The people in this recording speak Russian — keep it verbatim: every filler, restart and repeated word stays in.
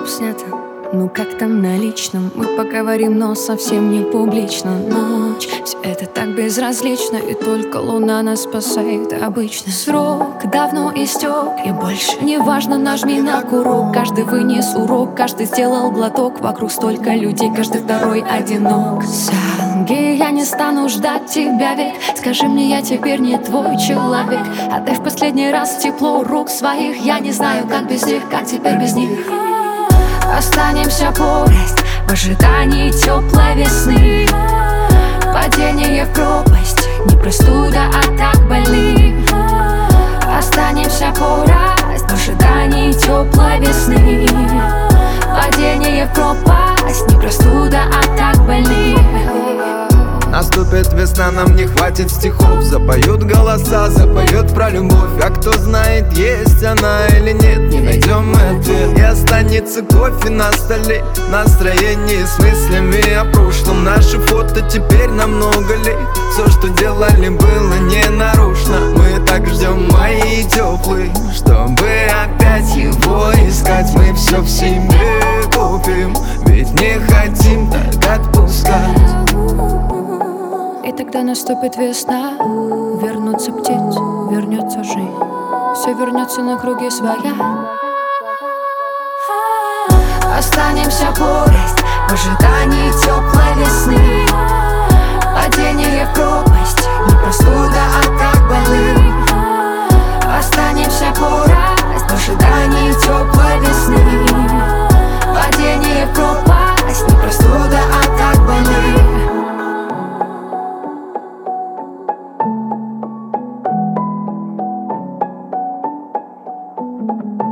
снято. Ну как там на личном? Мы поговорим, но совсем не публично. Ночь, все это так безразлично, и только луна нас спасает обычно. Срок давно истек, и больше не важно, нажми на курок. Каждый вынес урок, каждый сделал глоток. Вокруг столько людей, каждый второй одинок. Салги, я не стану ждать тебя век. Скажи мне, я теперь не твой человек. Отдай в последний раз тепло рук своих. Я не знаю, как без них, как теперь без них. Останемся порость в ожидании теплой весны. Падение в пропасть, не простуда, а так больны. Останемся порость в ожидании теплой весны. Падение в пропасть, не простуда, а так больны. Наступит весна, нам не хватит стихов. Запоют голоса, запоют про любовь. А кто знает, есть она или нет, не найдем мы ответ. И останется кофе на столе, настроение с мыслями о прошлом. Наши фото теперь на много лет. Все, что делали, было не нарушно. Мы так ждем мои теплые, чтобы опять его искать. Мы все в себе купим, ведь не хотим так отпускать. И тогда наступит весна, вернутся птицы, вернется жизнь. Все вернется на круги своя. Останемся порость в ожидании теплой весны. Падение в пропасть, не простуда, а так больны. Останемся порость в ожидании теплой весны. Падение в пропасть, не простуда, а так больны. Thank you.